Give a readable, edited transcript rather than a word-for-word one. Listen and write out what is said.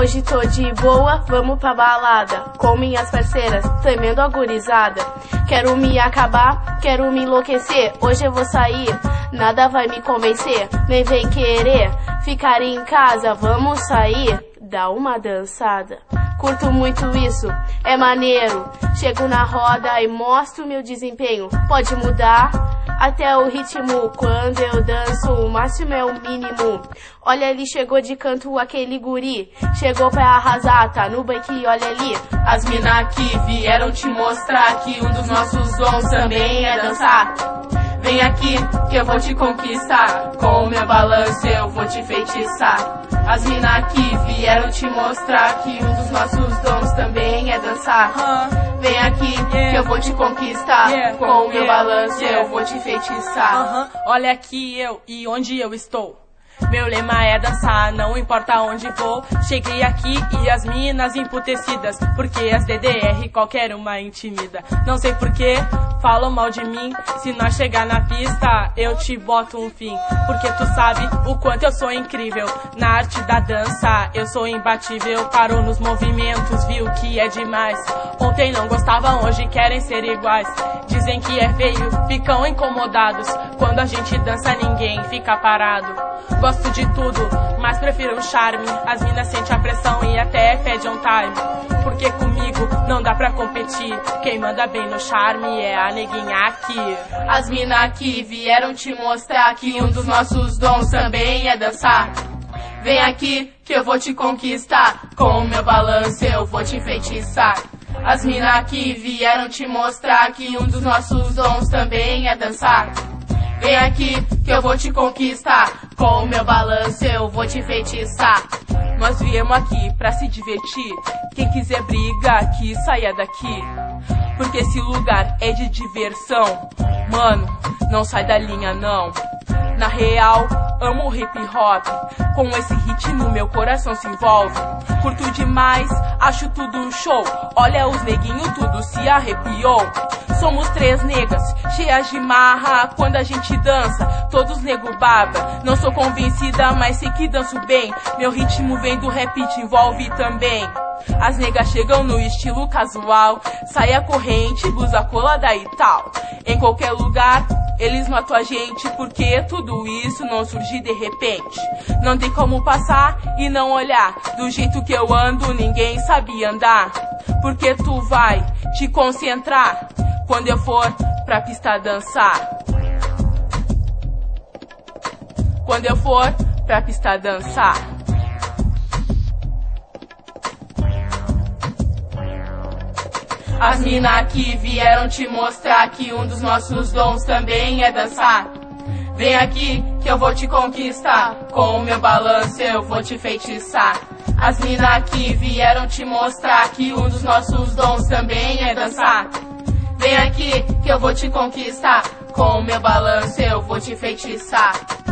Hoje tô de boa, vamos pra balada, com minhas parceiras, tremendo agorizada. Quero me acabar, quero me enlouquecer, hoje eu vou sair, nada vai me convencer. Nem vem querer ficar em casa, vamos sair, dá uma dançada. Curto muito isso, é maneiro, chego na roda e mostro meu desempenho. Pode mudar até o ritmo, quando eu danço o máximo é o mínimo. Olha ali, chegou de canto aquele guri, chegou pra arrasar, tá no banquinho, olha ali. As mina aqui vieram te mostrar que um dos nossos dons também é dançar. Vem aqui que eu vou te conquistar, com o meu balanço eu vou te feitiçar. As mina aqui vieram te mostrar que um dos nossos dons também é dançar. Vem aqui que eu vou te conquistar, com o meu balanço eu vou te feitiçar. Olha aqui eu e onde eu estou. Meu lema é dançar, não importa onde vou. Cheguei aqui e as minas emputecidas, porque as DDR qualquer uma intimida. Não sei porquê, falam mal de mim. Se nós chegar na pista, eu te boto um fim. Porque tu sabe o quanto eu sou incrível na arte da dança, eu sou imbatível. Parou nos movimentos, viu que é demais. Ontem não gostavam, hoje querem ser iguais. Dizem que é feio, ficam incomodados. Quando a gente dança ninguém fica parado. Gosto de tudo, mas prefiro um charme. As minas sentem a pressão e até pede um time. Porque comigo não dá pra competir. Quem manda bem no charme é a neguinha aqui. As mina aqui vieram te mostrar que um dos nossos dons também é dançar. Vem aqui que eu vou te conquistar, com o meu balanço eu vou te feitiçar. As mina aqui vieram te mostrar que um dos nossos dons também é dançar. Vem aqui que eu vou te conquistar, com o meu balanço eu vou te feitiçar. Nós viemos aqui pra se divertir, quem quiser briga que saia daqui. Porque esse lugar é de diversão, mano, não sai da linha não. Na real, amo hip hop, com esse ritmo meu coração se envolve. Curto demais, acho tudo um show, olha os neguinhos tudo se arrepiou. Somos três negas, cheias de marra, quando a gente dança, todos nego baba. Não sou convencida, mas sei que danço bem, meu ritmo vem do rap e te envolve também. As negas chegam no estilo casual, saia corrente, blusa colada e tal. Em qualquer lugar, eles notam a gente, porque tudo isso não surge de repente. Não tem como passar e não olhar, do jeito que eu ando ninguém sabe andar. Porque tu vai te concentrar quando eu for pra pista dançar. Quando eu for pra pista dançar. As mina aqui vieram te mostrar que um dos nossos dons também é dançar. Vem aqui que eu vou te conquistar, com o meu balanço eu vou te feitiçar. As mina aqui vieram te mostrar que um dos nossos dons também é dançar. Vem aqui que eu vou te conquistar, com o meu balanço eu vou te feitiçar.